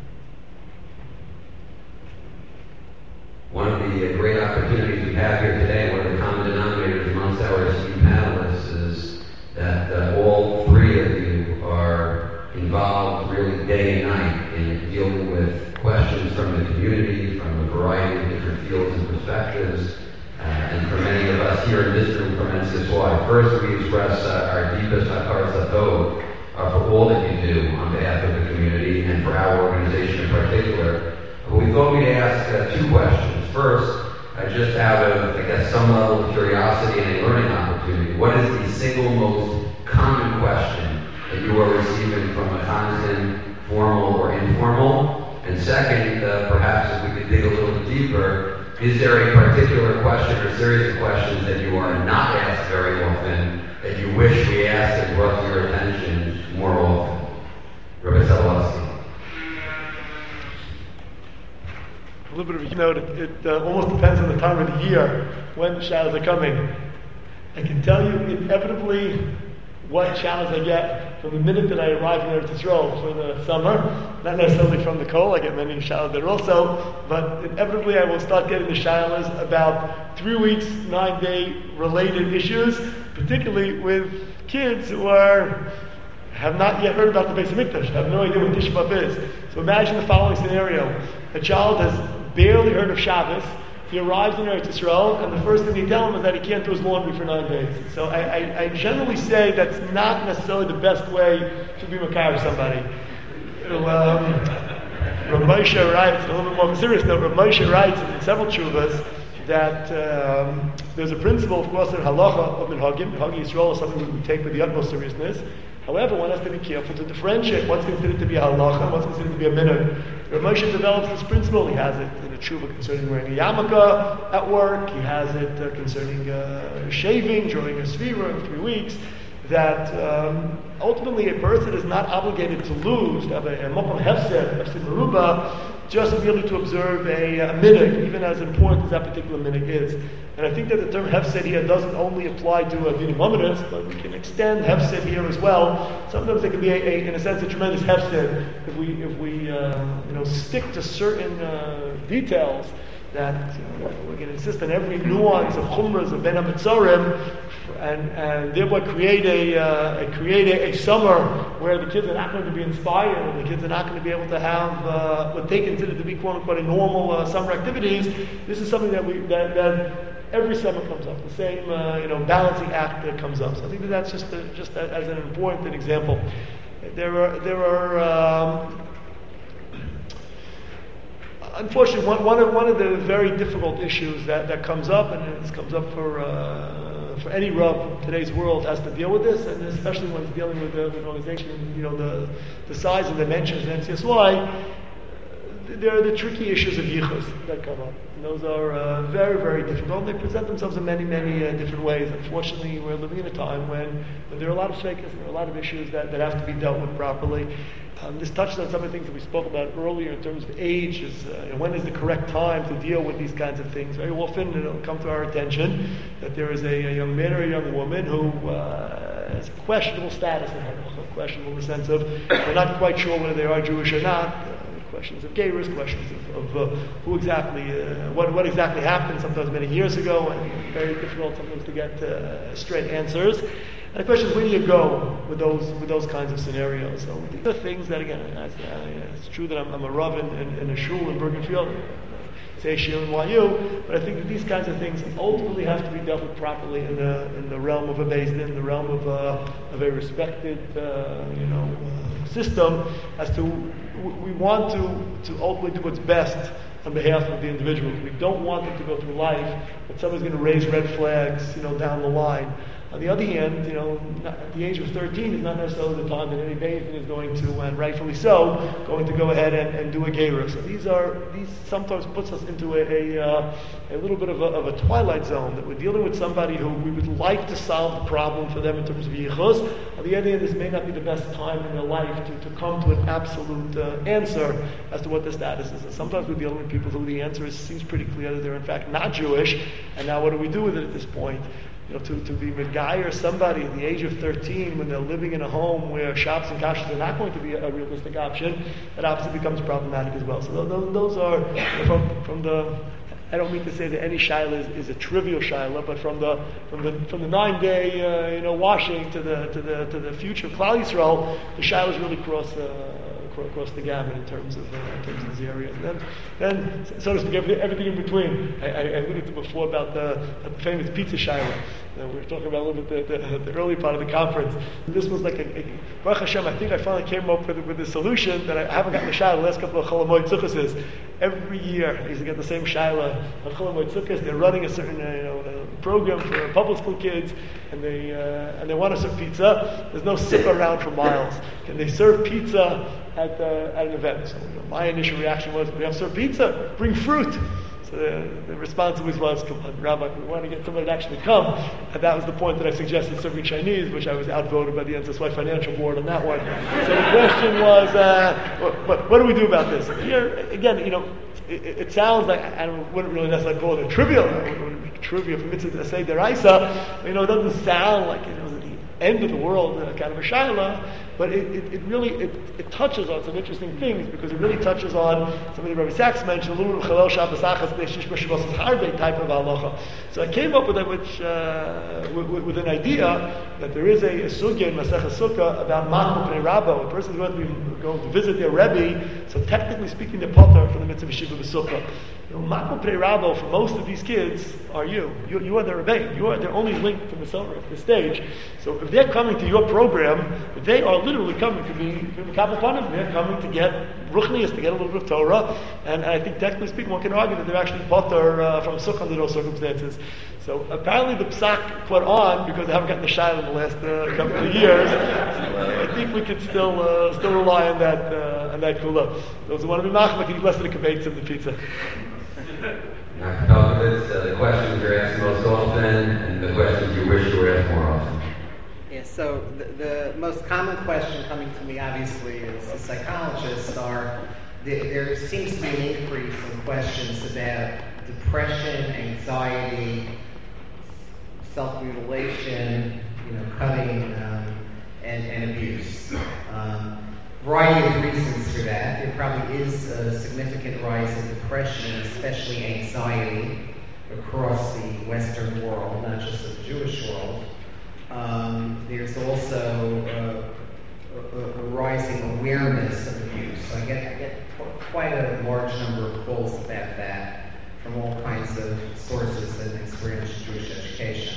One of the great opportunities we have here today, one of the common denominators amongst our esteemed panelists, is that all three of you are involved really day and night in dealing with questions from the community, from a variety of different fields and perspectives, and for many of us here in this room from NCSY. First, we express our deepest hakar satov for all that you do on behalf of the community and for our organization in particular. We thought we'd ask two questions. First, just out of, I guess, some level of curiosity and a learning opportunity, what is the single most common question that you are receiving from a Tanzan, formal or informal? And second, perhaps if we could dig a little deeper, is there a particular question or series of questions that you are not asked very often that you wish we asked and brought to your attention more often? Rabbi Sobolewski. A little bit of it almost depends on the time of the year when the showers are coming. I can tell you inevitably what showers I get from the minute that I arrive in Eretz Yisrael for the summer. Not necessarily from the cold, I get many showers there also, but inevitably I will start getting the showers about 3 weeks, 9-day related issues, particularly with kids who have not yet heard about the Beis HaMikdash, have no idea what Tisha B'Av is. So imagine the following scenario. A child has barely heard of Shabbos. He arrives in Eretz Yisrael, and the first thing they tell him is that he can't do his laundry for 9 days. So I generally say that's not necessarily the best way to be makar somebody. Rav Moshe writes, a little bit more of a serious note, Rav Moshe writes in several tshuvas that there's a principle, of course, in halacha of minhagim. Minhag Yisrael is something we take with the utmost seriousness. However, one has to be careful to differentiate what's considered to be a halacha and what's considered to be a minhag. Rav Moshe develops this principle. He has it in a tshuva concerning wearing a yarmulke at work. He has it concerning shaving during a svira in 3 weeks. That ultimately a person is not obligated to lose, to have a mokum hefsed meruba, just merely to observe a minhag, even as important as that particular minhag is. And I think that the term hefsed here doesn't only apply to dinim momentous, but we can extend hefsed here as well. Sometimes there can be, in a sense, a tremendous hefsed if we stick to certain details that we're going to insist on every nuance of chumras of ben hametzorim, and thereby create a summer where the kids are not going to be inspired, and the kids are not going to be able to have what they consider to be quote unquote a normal summer activities. This is something that every summer comes up. The same balancing act that comes up. So I think that's just as an important example. There are unfortunately, one of the very difficult issues that comes up, and this comes up for any Rav in today's world, has to deal with this, and especially when it's dealing with an organization, the size and dimensions of NCSY, there are the tricky issues of yichus that come up. And those are very, very difficult. They present themselves in many, many different ways. Unfortunately, we're living in a time when there are a lot of shakers, there are a lot of issues that have to be dealt with properly. This touched on some of the things that we spoke about earlier in terms of age. When is the correct time to deal with these kinds of things? Very often it'll come to our attention that there is a young man or a young woman who has questionable status in Halacha, questionable in the sense of they're not quite sure whether they are Jewish or not. Questions of Geirus, questions of who exactly, what exactly happened, sometimes many years ago, and very difficult sometimes to get straight answers. And the question is, where do you go with those kinds of scenarios? So these are things that, again, it's true that I'm a Rav in a shul in Bergenfield, say Shir in YU, but I think that these kinds of things ultimately have to be dealt with properly in the realm of a Beis Din, in the realm of a respected, system, as to we want to ultimately do what's best on behalf of the individuals. We don't want them to go through life that somebody's going to raise red flags, down the line. On the other hand, at the age of 13 is not necessarily the time that any Beis Din is going to, and rightfully so, going to go ahead and do a geirus. So these sometimes puts us into a little bit of a twilight zone, that we're dealing with somebody who we would like to solve the problem for them in terms of yichus. On the other hand, this may not be the best time in their life to come to an absolute answer as to what the status is. And sometimes we're dealing with people who the answer seems pretty clear that they're in fact not Jewish, and now what do we do with it at this point? To be Medgai or somebody at the age of 13 when they're living in a home where shops and kashas are not going to be a realistic option, that obviously becomes problematic as well. So those are from the. I don't mean to say that any shaila is a trivial shaila, but from the 9-day washing to the future of Klal Yisrael, the shailas really cross the gamut in terms of these areas. And then, so to speak, everything in between. I alluded to before about the famous pizza shaila. We were talking about a little bit the early part of the conference. This was like Baruch Hashem, I think I finally came up with a solution that I haven't gotten the shaila the last couple of Chol Hamoed Sukkos. Every year I used to get the same shaila on Chol Hamoed Sukkos. They're running a certain program for public school kids, and they want to serve pizza. There's no sip around for miles. Can they serve pizza at an event? So my initial reaction was, we have to serve pizza, bring fruit. So the response always was, come on, Rabbi, we want to get somebody to actually come. And that was the point that I suggested serving Chinese, which I was outvoted by the NCSY Financial Board on that one. So the question was, what do we do about this? Here, again, it sounds like, I wouldn't really necessarily call it a trivial, trivia for mitzvah to say deraisa. It doesn't sound like the end of the world, kind of a shaila, but it really touches on some interesting things, because it really touches on something Rabbi Sachs mentioned, a little bit of Shabbos Achas Shish B'Shavos Harbe type of halacha. So I came up with it, with an idea that there is a sugya in Masechah Sukkah about Makol Pnei Rabbo. A person is going to visit their Rebbe, so technically speaking, they're potter for the mitzvah Shiva B'Sukkah. Makol Pnei Rabbo for most of these kids are you. You are their Rebbe. You are their only link to Masorah at this stage. So if they're coming to your program, they are literally coming to be Makabel Panim. They're coming to get Ruchnius, to get a little bit of Torah. And I think technically speaking, one can argue that they're actually potter from Sukkah under those circumstances. So apparently the Psak caught on because they haven't gotten the shot in the last couple of years. So I think we can still rely on that kula. Those who want to be machma can eat less of the kavetz and the pizza. The questions you're asked most often, and the questions you wish you were asked more often. Yeah, so the most common question coming to me, obviously, as a psychologist, there seems to be an increase in questions about depression, anxiety, self-mutilation, cutting, and abuse. Variety of reasons for that. There probably is a significant rise in depression, and especially anxiety, across the Western world, not just the Jewish world. There's also a rising awareness of abuse. So I get quite a large number of calls about that from all kinds of sources that experience Jewish education.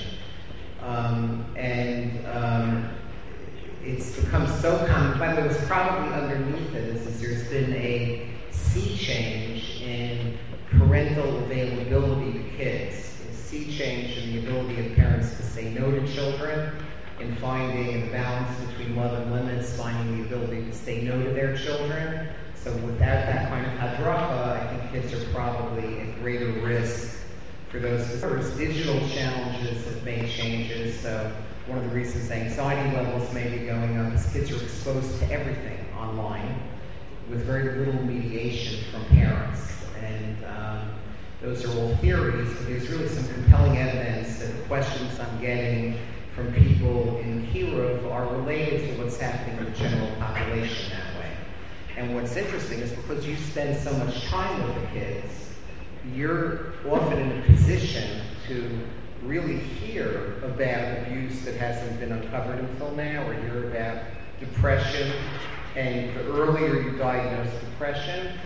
It's become so common. By the way, what's probably underneath it is there's been a sea change in parental availability to kids. A sea change in the ability of parents to say no to children, in finding a balance between love and limits, finding the ability to say no to their children. So without that kind of hadracha, I think kids are probably at greater risk for those. Digital challenges have made changes. So one of the reasons anxiety levels may be going up is kids are exposed to everything online with very little mediation from parents. And those are all theories, but there's really some compelling evidence that the questions I'm getting from people in Kiruv are related to what's happening in the general population that way. And what's interesting is because you spend so much time with the kids, you're often in a position to really hear about abuse that hasn't been uncovered until now, or hear about depression, and the earlier you diagnose depression,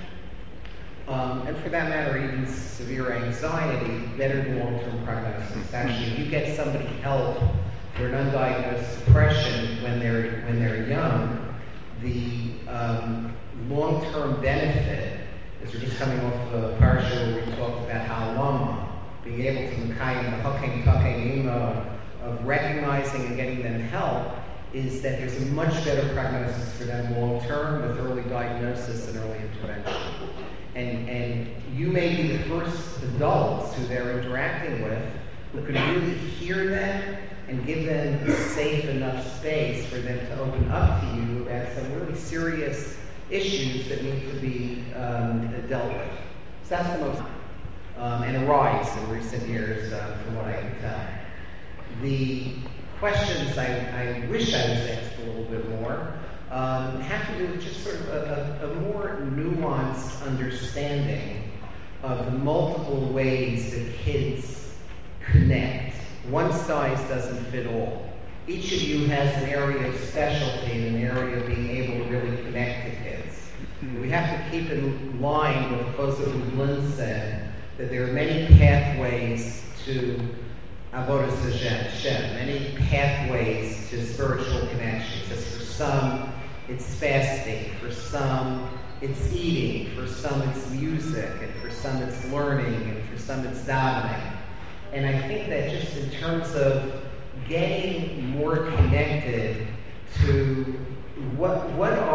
and for that matter, even severe anxiety, better long-term prognosis. Actually, if you get somebody help for an undiagnosed depression when they're young, the long-term benefit, as we're just coming off of a parsha where we talked about halama, being able to mekayim the hakim takim of recognizing and getting them help, is that there's a much better prognosis for them long-term with early diagnosis and early intervention. And you may be the first adults who they're interacting with who can really hear them and give them a safe enough space for them to open up to you about some really serious issues that need to be dealt with. So that's the most, and a rise in recent years from what I can tell. The questions I wish I was asked a little bit more have to do with just sort of a more nuanced understanding of the multiple ways that kids connect. One size doesn't fit all. Each of you has an area of specialty and an area of being able to really connect to kids. We have to keep in line with what Lynn said, that there are many pathways to Avodas Hashem, many pathways to spiritual connections. As for some, it's fasting. For some, it's eating. For some, it's music. And for some, it's learning. And for some, it's davening. And I think that just in terms of getting more connected to what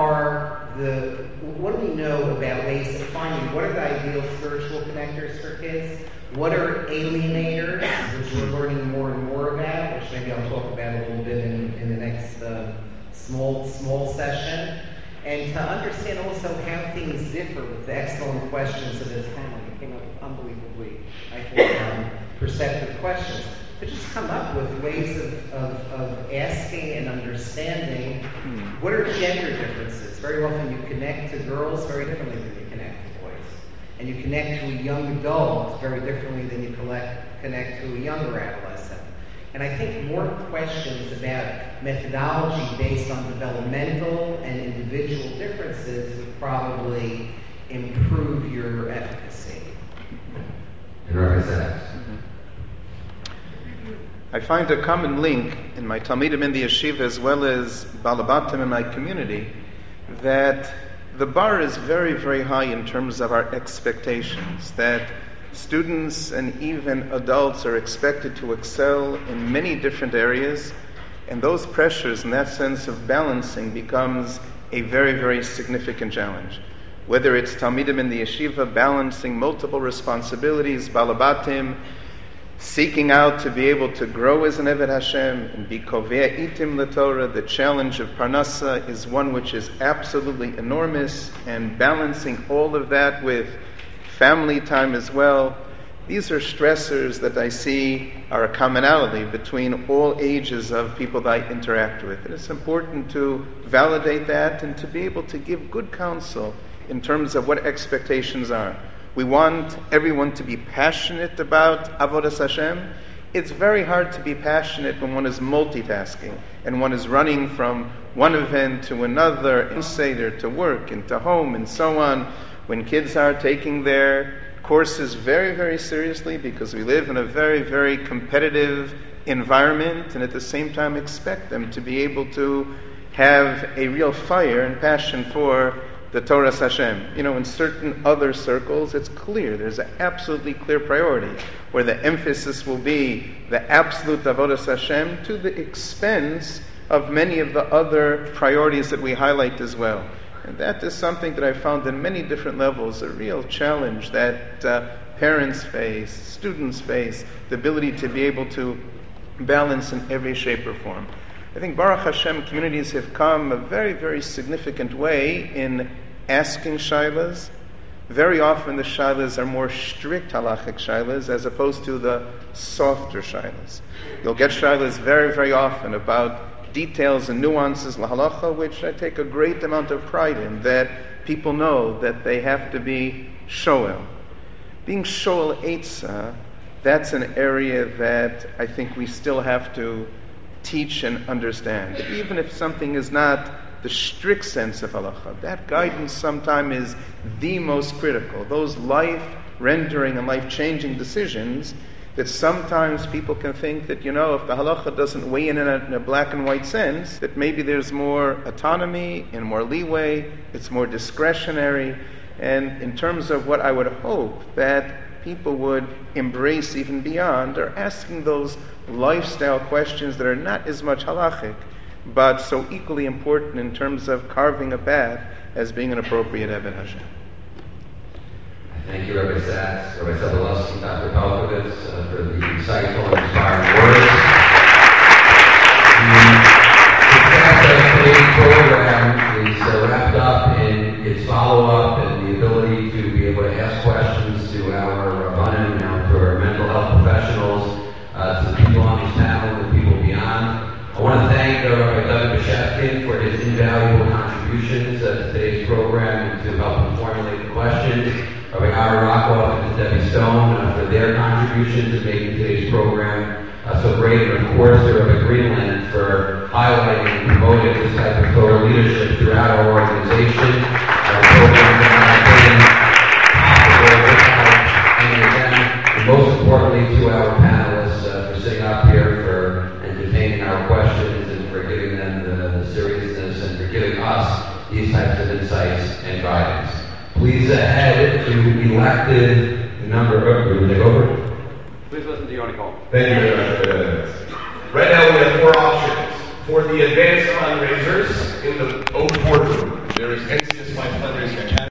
do we know about ways of finding what are the ideal spiritual connectors for kids? What are alienators, which we're learning more and more about, which maybe I'll talk about a little bit in the next small session. And to understand also how things differ with the excellent questions of this panel. You came up with unbelievably, I think, perceptive questions. To just come up with ways of asking and understanding what are gender differences. Very often you connect to girls very differently than you connect to boys. And you connect to a young adult very differently than you connect to a younger adolescent. And I think more questions about methodology based on developmental and individual differences would probably improve your efficacy. And Rabbi Sachs. I find a common link in my Talmidim in the yeshiva as well as Balabatim in my community that the bar is very, very high in terms of our expectations, that students and even adults are expected to excel in many different areas, and those pressures and that sense of balancing becomes a very, very significant challenge. Whether it's Talmidim in the yeshiva balancing multiple responsibilities, Balabatim, seeking out to be able to grow as an Eved Hashem and be kovea itim l'Torah, the challenge of Parnasa is one which is absolutely enormous, and balancing all of that with family time as well. These are stressors that I see are a commonality between all ages of people that I interact with. And it's important to validate that and to be able to give good counsel in terms of what expectations are. We want everyone to be passionate about Avodas Hashem. It's very hard to be passionate when one is multitasking and one is running from one event to another, in Seder to work and to home and so on. When kids are taking their courses very, very seriously because we live in a very, very competitive environment, and at the same time expect them to be able to have a real fire and passion for the Torah Hashem. In certain other circles, it's clear. There's an absolutely clear priority where the emphasis will be the absolute Avodas Hashem to the expense of many of the other priorities that we highlight as well. And that is something that I found in many different levels, a real challenge that parents face, students face, the ability to be able to balance in every shape or form. I think Baruch Hashem communities have come a very, very significant way in asking shaylas. Very often the shaylas are more strict halachic shaylas as opposed to the softer shaylas. You'll get shaylas very, very often about details and nuances lahalacha, which I take a great amount of pride in, that people know that they have to be shoel. Being shoel eitzah, that's an area that I think we still have to teach and understand. Even if something is not the strict sense of halacha, that guidance sometimes is the most critical. Those life-rendering and life-changing decisions that sometimes people can think that, if the halacha doesn't weigh in a black and white sense, that maybe there's more autonomy and more leeway, it's more discretionary. And in terms of what I would hope that people would embrace even beyond, are asking those lifestyle questions that are not as much halachic, but so equally important in terms of carving a path as being an appropriate Eved Hashem. Thank you, Rabbi Sachs, Rabbi Sobolewski, Dr. Pelkovitz, for the insightful and inspiring words. The success of today's program is wrapped up in its follow-up and the ability to be able to ask questions to our Rabbanim, to our mental health professionals, to the people on this panel, and the people beyond. I want to thank Rabbi Doug Bashevkin for his invaluable contributions to today's program and to help him formulate the questions. Rabbi Aaron Rockwell and Debbie Stone for their contributions in making today's program so great. And of course, to Rabbi Greenland for highlighting and promoting this type of Torah leadership throughout our organization. Our program has been possible without any of them. And most importantly, to our panelists for sitting up here, for entertaining our questions, and for giving them the seriousness and for giving us these types of insights and guidance. Please head to elected number. Please listen to Yoni Cole. Thank you.